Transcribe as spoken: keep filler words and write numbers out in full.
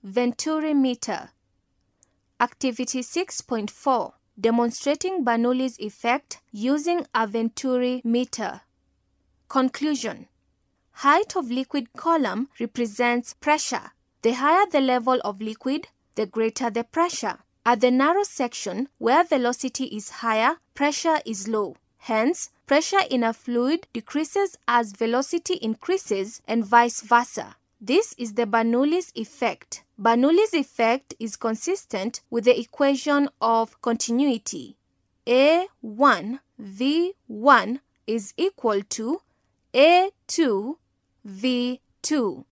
Venturi meter. Activity six point four. Demonstrating Bernoulli's effect using a Venturi meter. Conclusion. Height of liquid column represents pressure. The higher the level of liquid, the greater the pressure. At the narrow section where velocity is higher, pressure is low. Hence, pressure in a fluid decreases as velocity increases and vice versa. This is the Bernoulli's effect. Bernoulli's effect is consistent with the equation of continuity. A one V one is equal to A two V two.